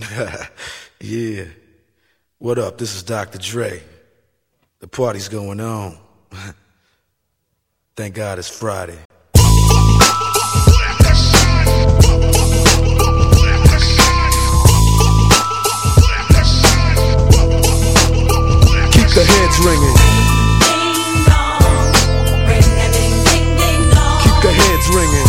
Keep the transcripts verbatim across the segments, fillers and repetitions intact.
Yeah. What up? This is Doctor Dre. The party's going on. Thank God it's Friday. Keep the heads ringing. Keep the heads ringing.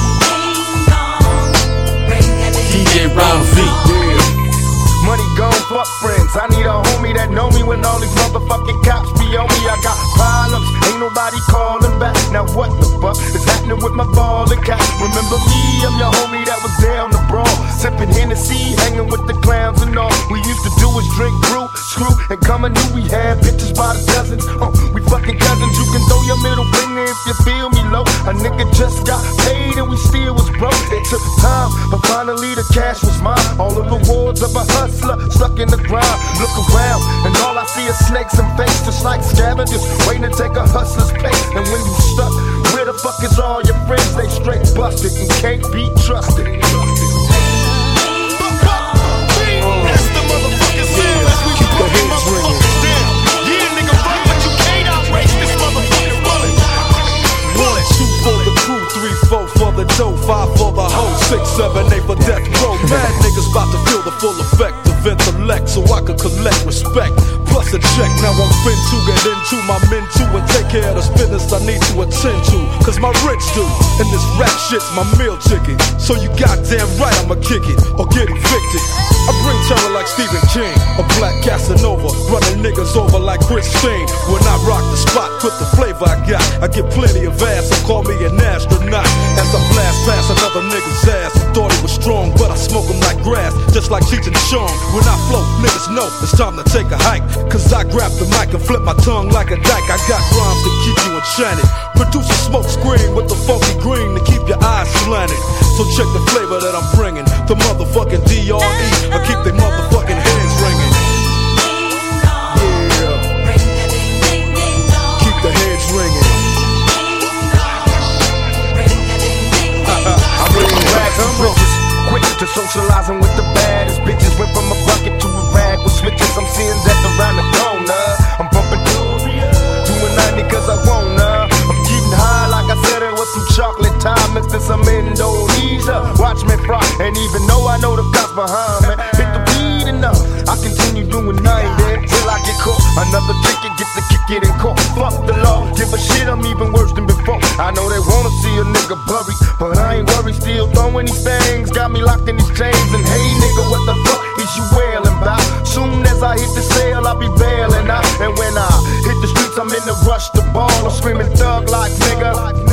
D J Round V. Money gone, fuck friends. I need a homie that know me when all these motherfucking cops be on me. I got problems, ain't nobody calling back. Now what the fuck is happening with my ball and cat? Remember me, I'm your homie that was down the brawl, sipping Hennessy, hanging with the clowns and all. We used to do is drink, brew, screw, and come and knew we had bitches by the dozens. Uh, we fucking cousins. You can throw your middle finger if you feel me low. A nigga just got paid and we still was broke. It took time, but finally the cash was mine. All the rewards of a hustler stuck in the ground. Look around and all I see is snakes and fakes, just like scavengers waiting to take a hustler's place. And when you stuck, where the fuck is all your friends? They straight busted and can't be trusted. That's the motherfucking sound as we put the motherfuckers down. Yeah, nigga, run, but you can't outrace this motherfucking bullet. One, two for the crew, three, four for the dough, five for the hoe, six, seven, eight for death row. Mad niggas about to feel the full effect of intellect, so I could collect respect. Plus a check, now I'm fin to get into my men too and take care of this business I need to attend to. Cause my rich do, and this rap shit's my meal ticket. So you goddamn right I'ma kick it or get evicted. I bring terror like Stephen King, a black Casanova, running niggas over like Christine. When I rock the spot, put the flavor I got, I get plenty of ass, so call me an astronaut. As I blast past another nigga's ass, thought he was strong, but I smoke him like grass, just like Cheech and Chong. When I flow, niggas know it's time to take a hike, cause I grab the mic and flip my tongue like a dyke. I got rhymes to keep you enchanted, produce a smoke screen with the funky green to keep your eyes slanted. So check the flavor that I'm bringing, the motherfucking D R E, I keep they motherfucking heads ringing. Yeah, keep the heads ringing. I bring rags and riches, quick to socializing with the baddest bitches. Went from a bucket to a rag with switches. I'm seeing that around the corner. I'm bumping doing ninety cause I wanna. I'm getting high like I said it was some chocolate time mixed in some Indonesia. Watch me fry, and even though I know the cops behind me, hit the weed enough, I continue doing ninety till I get caught. Another ticket, get the kick it in court. Fuck the law, give a shit, I'm even worse than before. I know they wanna see a nigga buried, but I ain't worried, still throwing these things. Got me locked in these chains, and hey nigga, what the fuck is you wailing about? Soon as I hit the cell, I'll be bailing out. And when I hit the streets, I'm in the rush the ball. I'm screaming thug like nigga.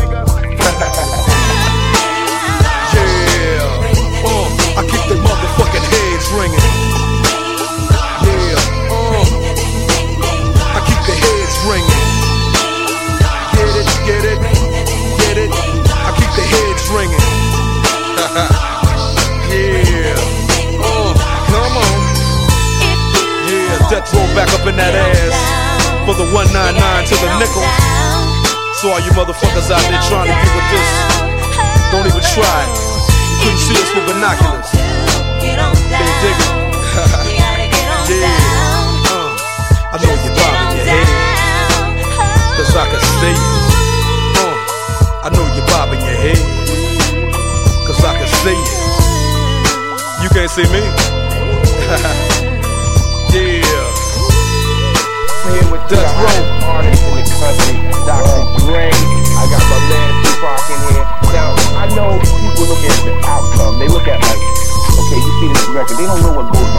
Yeah, uh, I keep they motherfucking heads ringing. Yeah, uh, I keep the heads ringing. Get it, get it, get it. I keep the heads ringing. Yeah, uh, come on. Yeah, death roll back up in that ass for the one ninety-nine to the nickel. So all you motherfuckers out there trying to get with this, don't even try it. You couldn't see us with binoculars. Can you dig it? Yeah, uh, I know you're bobbing your head, cause I can see you. uh, I know you're bobbing your head, cause I can see you. You can't see me? Yeah. Here with Death Row artist in the country, Doctor Dre. I got my man Tupac in here. Now I know people look at the outcome. They look at like, okay, you see this record. They don't know what goes